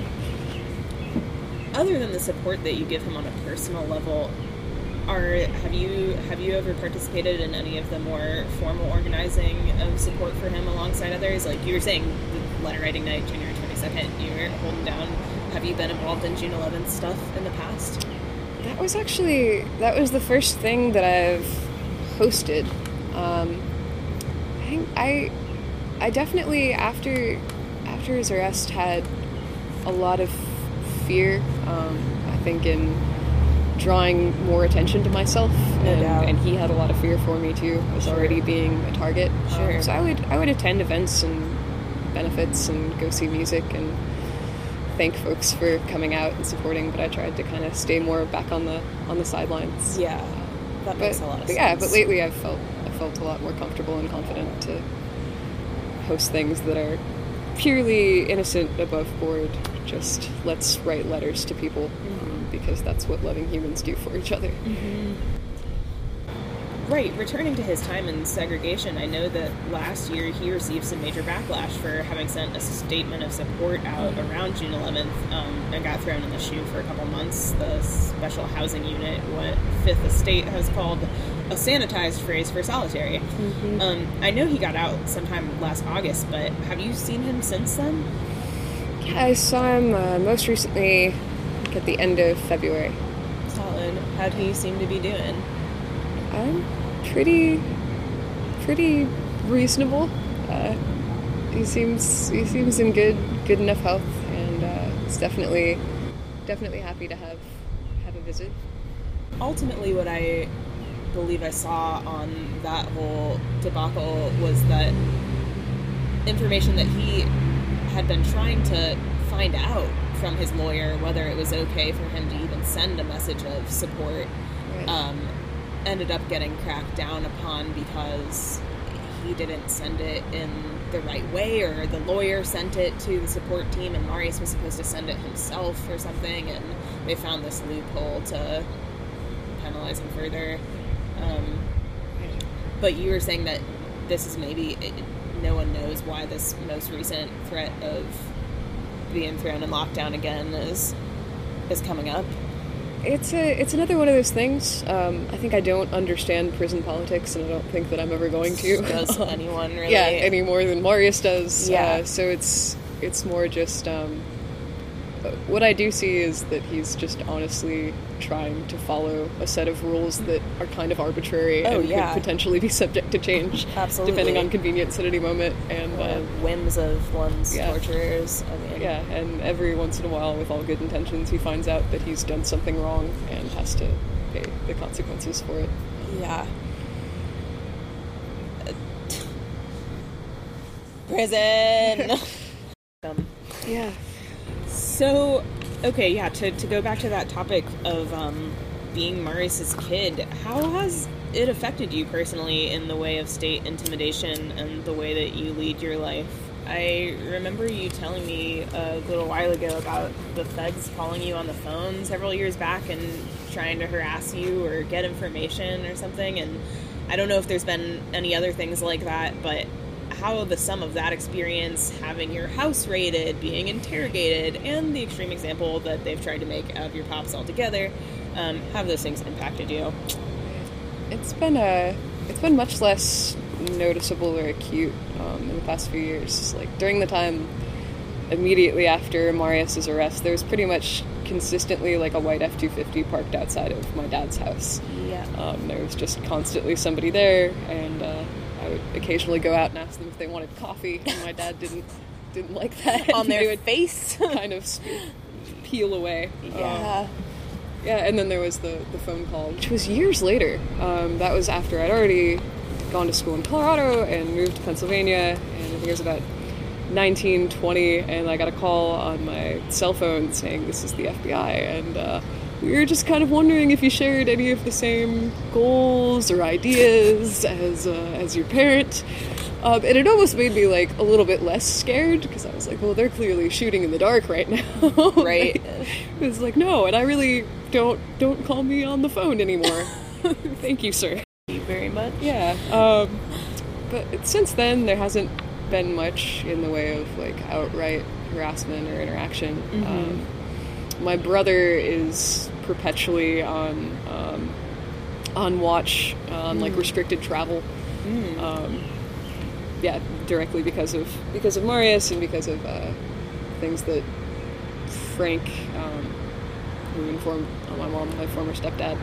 other than the support that you give him on a personal level, are have you have you ever participated in any of the more formal organizing of support for him alongside others? Like you were saying, the letter writing night, January twenty-second, you were holding down. Have you been involved in June eleventh stuff in the past? That was actually, that was the first thing that I've hosted. Um, I think I, I definitely, after, after his arrest, had a lot of fear, um, I think, in drawing more attention to myself, No and, doubt. and he had a lot of fear for me too, as Sure. already being a target. Sure. Um, so I would, I would attend events and benefits and go see music and thank folks for coming out and supporting, but I tried to kind of stay more back on the on the sidelines. Yeah, that But, makes a lot of but sense. yeah, but lately I've felt I felt a lot more comfortable and confident to host things that are purely innocent, above board. Just let's write letters to people, mm-hmm. um, because that's what loving humans do for each other. Mm-hmm. right, returning to his time in segregation, I know that last year he received some major backlash for having sent a statement of support out around June eleventh um, and got thrown in the shoe for a couple months. The Special Housing Unit, what Fifth Estate has called a sanitized phrase for solitary. Mm-hmm. Um, I know he got out sometime last August, but have you seen him since then? Yeah, I saw him uh, most recently like at the end of February. Solid. How'd he seem to be doing? I'm pretty, pretty reasonable. Uh, he seems he seems in good good enough health, and uh, is definitely definitely happy to have have a visit. Ultimately, what I believe I saw on that whole debacle was that information that he had been trying to find out from his lawyer, whether it was okay for him to even send a message of support, Right. um, ended up getting cracked down upon because he didn't send it in the right way, or the lawyer sent it to the support team and Marius was supposed to send it himself or something, and they found this loophole to penalize him further. Um, but you were saying that this is maybe, it, no one knows why this most recent threat of being thrown in lockdown again is is coming up. It's a it's another one of those things. Um, I think I don't understand prison politics, and I don't think that I'm ever going to. Does anyone really? Yeah, any more than Marius does. Yeah. Uh, so it's it's more just um, what I do see is that he's just honestly trying to follow a set of rules that are kind of arbitrary Oh, and yeah. could potentially be subject to change, Absolutely. depending on convenience at any moment. And Or uh, whims of one's yeah. torturers. I mean, yeah, and every once in a while, with all good intentions, he finds out that he's done something wrong and has to pay the consequences for it. Yeah. Prison. um, Yeah. so, okay, yeah. To to go back to that topic of um, being Marius's kid, how has it affected you personally in the way of state intimidation and the way that you lead your life? I remember you telling me a little while ago about the feds calling you on the phone several years back and trying to harass you or get information or something, and I don't know if there's been any other things like that, but how the sum of that experience, having your house raided, being interrogated, and the extreme example that they've tried to make out of your pops altogether, um, have those things impacted you? It's been a, it's been much less noticeable or acute um, in the past few years. Like during the time immediately after Marius's arrest, there was pretty much consistently like a white F two fifty parked outside of my dad's house. Yeah. Um, there was just constantly somebody there, and uh, I would occasionally go out and ask them if they wanted coffee, and my dad didn't didn't like that. On They their would face? kind of peel away. Yeah. Um, Yeah, and then there was the, the phone call, which was years later. Um, that was after I'd already gone to school in Colorado and moved to Pennsylvania, and I think it was about nineteen, twenty, and I got a call on my cell phone saying this is the F B I, and uh, we were just kind of wondering if you shared any of the same goals or ideas as uh, as your parent. Um, and it almost made me, like, a little bit less scared, because I was like, well, they're clearly shooting in the dark right now. Right. It was like, no, and I really don't, don't call me on the phone anymore. Thank you, sir. Thank you very much. Yeah. Um, but since then, there hasn't been much in the way of, like, outright harassment or interaction. Mm-hmm. Um, my brother is perpetually on, um, on watch, on, like, restricted travel. Mm. Um, yeah, directly because of because of Marius and because of uh, things that Frank, um, who informed my mom, my former stepdad,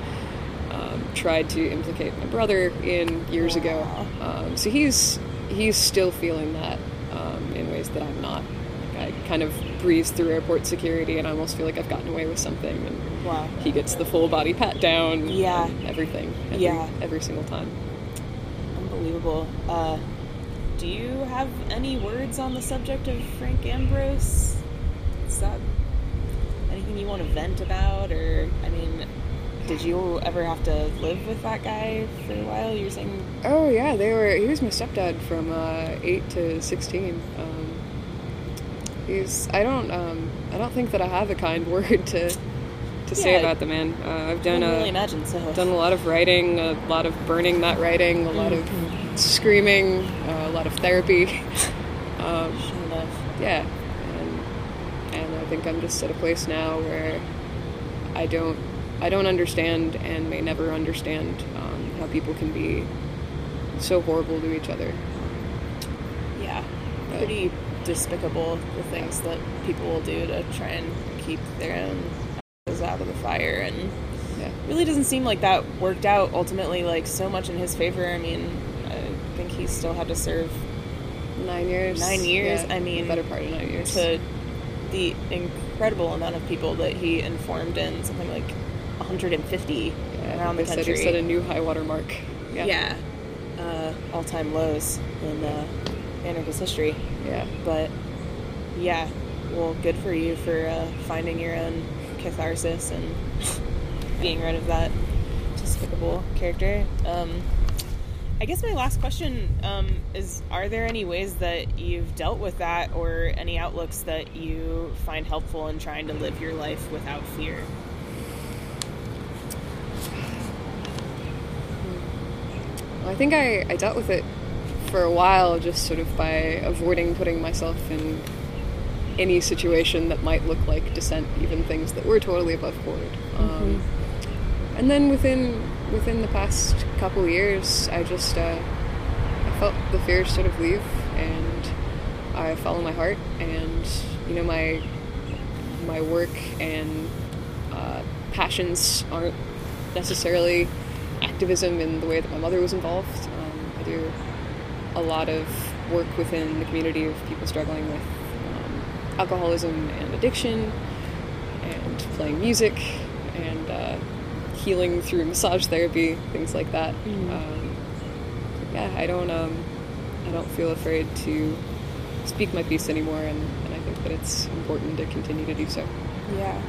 um, tried to implicate my brother in years Wow. ago. Um, so he's he's still feeling that um, in ways that I'm not. Like I kind of breeze through airport security and I almost feel like I've gotten away with something. And Wow. he gets the full body pat down. Yeah. And everything. Every, Yeah. Every single time. Unbelievable. Uh, do you have any words on the subject of Frank Ambrose? Is that anything you want to vent about? Or, I mean, did you ever have to live with that guy for a while? You were saying... Oh yeah, they were. He was my stepdad from uh, eight to sixteen. Um, he's. I don't. Um, I don't think that I have a kind word to to say Yeah, about the man. Uh, I've I done can a really imagine so. done a lot of writing, a lot of burning that writing, a lot Mm-hmm. of screaming, uh, a lot of therapy. um, Sure enough. yeah, and and I think I'm just at a place now where I don't I don't understand and may never understand um, how people can be so horrible to each other. Yeah, But- pretty despicable, the things that people will do to try and keep their own asses out of the fire, and Yeah. really doesn't seem like that worked out ultimately, like, so much in his favor. I mean, I think he still had to serve Nine years. Nine years, Yeah, I mean, the better part of nine years. to the incredible amount of people that he informed in, something like one hundred fifty Yeah, I around think the they country. said he set a new high water mark. Yeah. Yeah, uh, all-time lows in uh, anarchist history. Yeah. But yeah, well, good for you for uh, finding your own catharsis and being rid of that despicable character. Um, I guess my last question um, is, are there any ways that you've dealt with that, or any outlooks that you find helpful in trying to live your life without fear? Well, I think I, I dealt with it for a while just sort of by avoiding putting myself in any situation that might look like dissent, even things that were totally above board. Um, and then within within the past couple years, I just uh, I felt the fears sort of leave, and I follow my heart, and you know my my work and uh, passions aren't necessarily activism in the way that my mother was involved. Um, I do a lot of work within the community of people struggling with um, alcoholism and addiction, and playing music, and uh, healing through massage therapy, things like that. Mm. Um, yeah, I don't um, I don't feel afraid to speak my piece anymore, and, and I think that it's important to continue to do so. Yeah.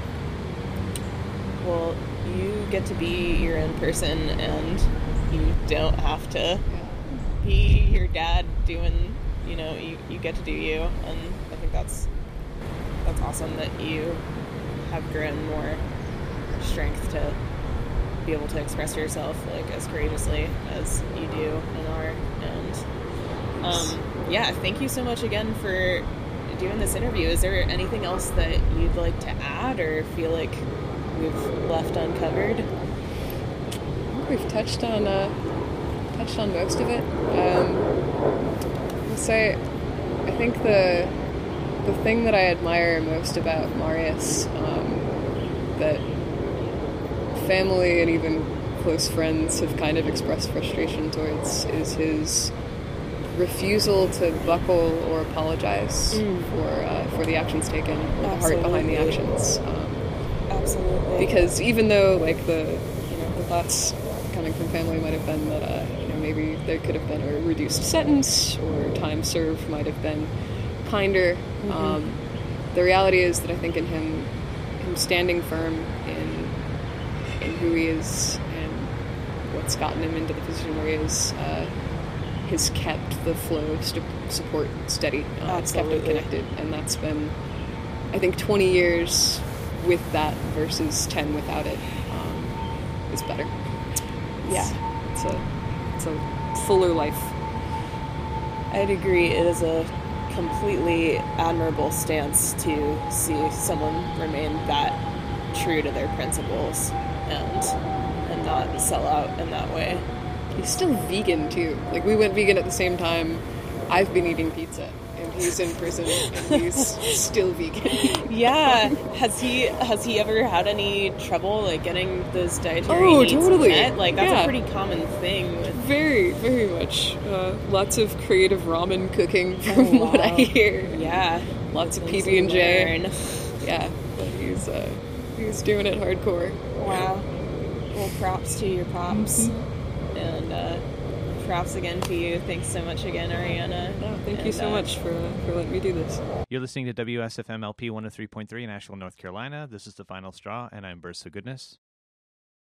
Well, you get to be your own person, and you don't have to Yeah. be your dad doing, you know, you, you get to do you, and I think that's that's awesome that you have grown more strength to be able to express yourself like as courageously as you do and are. And um, yeah, thank you so much again for doing this interview. Is there anything else that you'd like to add or feel like we've left uncovered? I think we've touched on uh, touched on most of it. Um, I'll say, I think the the thing that I admire most about Marius, um, that family and even close friends have kind of expressed frustration towards, is his refusal to buckle or apologize Mm. for uh, for the actions taken, or the heart behind the Absolutely. actions. Um, Absolutely. because even though like the you know the thoughts coming from family might have been that uh, you know maybe there could have been a reduced sentence, or time served might have been kinder, Mm-hmm. um, the reality is that I think in him him standing firm in in who he is and what's gotten him into the position where he is uh, has kept the flow of st- support steady. Uh, it's kept it Absolutely. connected, and that's been I think twenty years with that versus ten without it um, is better. It's, Yeah. it's a it's a fuller life. I'd agree. It is a completely admirable stance to see someone remain that true to their principles and and not sell out in that way. He's still vegan too. Like we went vegan at the same time. I've been eating pizza, and he's in prison, and he's still vegan. Yeah. Has he has he ever had any trouble like getting those dietary Oh, needs totally. met? Like that's Yeah. a pretty common thing with Very, very much. Uh, lots of creative ramen cooking from Oh, what I wow. hear. yeah. Lots of Things P B and we J. learn. Yeah, but he's uh, he's doing it hardcore. Wow. Well, props to your pops. Mm-hmm. And uh, props again to you. Thanks so much again, Ariana. Yeah, thank you And, so uh, much for uh, for letting me do this. You're listening to W S F M L P one oh three point three in Asheville, North Carolina. This is The Final Straw, and I'm Bursa Goodness.